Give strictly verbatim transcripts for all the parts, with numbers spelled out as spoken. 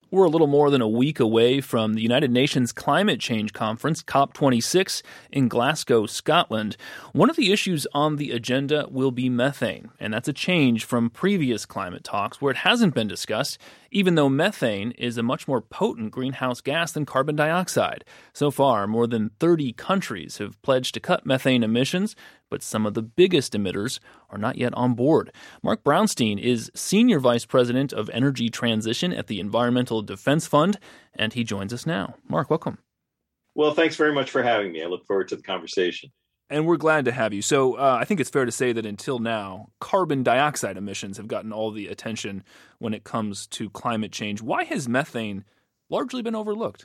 We're a little more than a week away from the United Nations Climate Change Conference, COP twenty-six, in Glasgow, Scotland. One of the issues on the agenda will be methane, and that's a change from previous climate talks where it hasn't been discussed, even though methane is a much more potent greenhouse gas than carbon dioxide. So far, more than thirty countries have pledged to cut methane emissions, but some of the biggest emitters are not yet on board. Mark Brownstein is Senior Vice President of Energy Transition at the Environmental Defense Fund, and he joins us now. Mark, welcome. Well, thanks very much for having me. I look forward to the conversation. And we're glad to have you. So uh, I think it's fair to say that until now, carbon dioxide emissions have gotten all the attention when it comes to climate change. Why has methane largely been overlooked?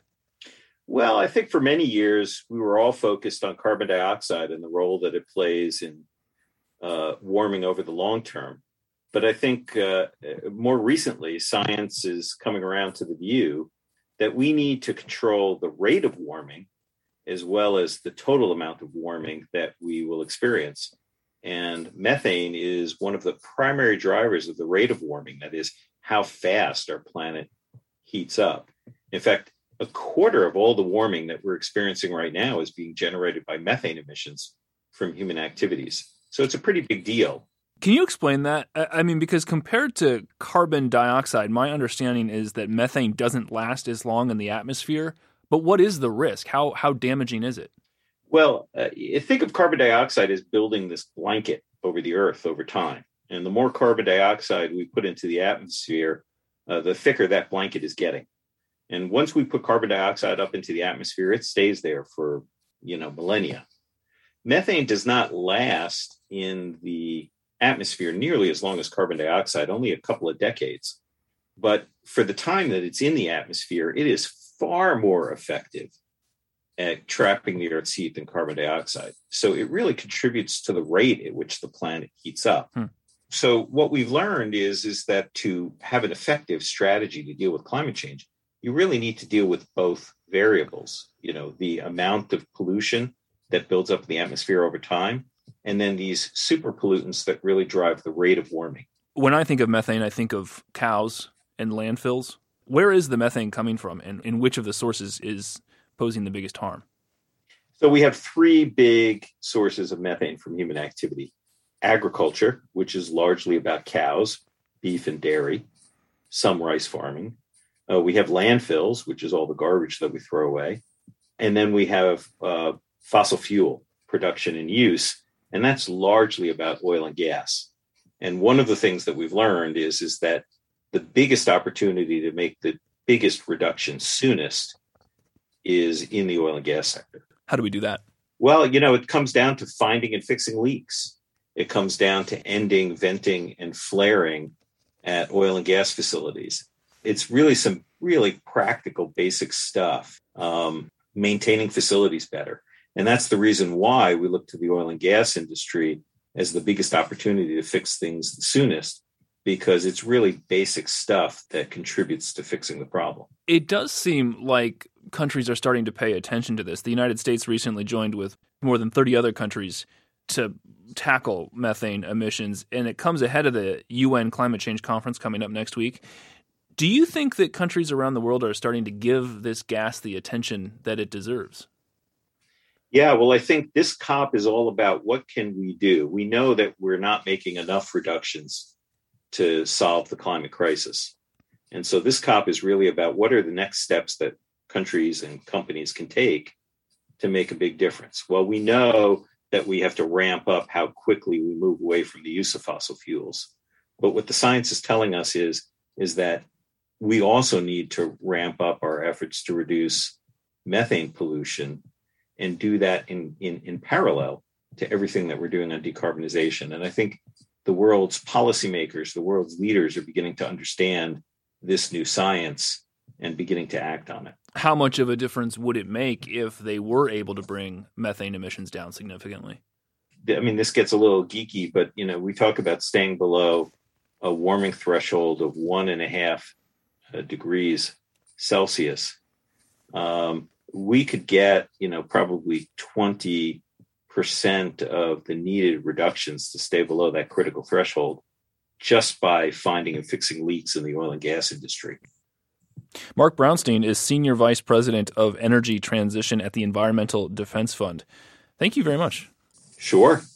Well, I think for many years, we were all focused on carbon dioxide and the role that it plays in uh, warming over the long term. But I think uh, more recently, science is coming around to the view that we need to control the rate of warming as well as the total amount of warming that we will experience. And methane is one of the primary drivers of the rate of warming, that is, how fast our planet heats up. In fact, a quarter of all the warming that we're experiencing right now is being generated by methane emissions from human activities. So it's a pretty big deal. Can you explain that? I mean, because compared to carbon dioxide, my understanding is that methane doesn't last as long in the atmosphere. But what is the risk? How how damaging is it? Well, uh, think of carbon dioxide as building this blanket over the Earth over time. And the more carbon dioxide we put into the atmosphere, uh, the thicker that blanket is getting. And once we put carbon dioxide up into the atmosphere, it stays there for, you know, millennia. Methane does not last in the atmosphere nearly as long as carbon dioxide, only a couple of decades. But for the time that it's in the atmosphere, it is far more effective at trapping the Earth's heat than carbon dioxide. So it really contributes to the rate at which the planet heats up. Hmm. So what we've learned is, is that to have an effective strategy to deal with climate change, you really need to deal with both variables, you know, the amount of pollution that builds up in the atmosphere over time, and then these super pollutants that really drive the rate of warming. When I think of methane, I think of cows and landfills. Where is the methane coming from, and in which of the sources is posing the biggest harm? So we have three big sources of methane from human activity. Agriculture, which is largely about cows, beef and dairy, some rice farming. Uh, we have landfills, which is all the garbage that we throw away. And then we have uh, fossil fuel production and use, and that's largely about oil and gas. And one of the things that we've learned is, is that the biggest opportunity to make the biggest reduction soonest is in the oil and gas sector. How do we do that? Well, you know, it comes down to finding and fixing leaks. It comes down to ending venting and flaring at oil and gas facilities. It's really some really practical, basic stuff, um, maintaining facilities better. And that's the reason why we look to the oil and gas industry as the biggest opportunity to fix things the soonest, because it's really basic stuff that contributes to fixing the problem. It does seem like countries are starting to pay attention to this. The United States recently joined with more than thirty other countries to tackle methane emissions, and it comes ahead of the U N Climate Change Conference coming up next week. Do you think that countries around the world are starting to give this gas the attention that it deserves? Yeah, well, I think this COP is all about what can we do. We know that we're not making enough reductions to solve the climate crisis. And so this COP is really about what are the next steps that countries and companies can take to make a big difference. Well, we know that we have to ramp up how quickly we move away from the use of fossil fuels. But what the science is telling us is, is that we also need to ramp up our efforts to reduce methane pollution and do that in, in, in parallel to everything that we're doing on decarbonization. And I think the world's policymakers, the world's leaders are beginning to understand this new science and beginning to act on it. How much of a difference would it make if they were able to bring methane emissions down significantly? I mean, this gets a little geeky, but, you know, we talk about staying below a warming threshold of one and a half uh, degrees Celsius. Um, we could get, you know, probably twenty percent of the needed reductions to stay below that critical threshold just by finding and fixing leaks in the oil and gas industry. Mark Brownstein is Senior Vice President of Energy Transition at the Environmental Defense Fund. Thank you very much. Sure.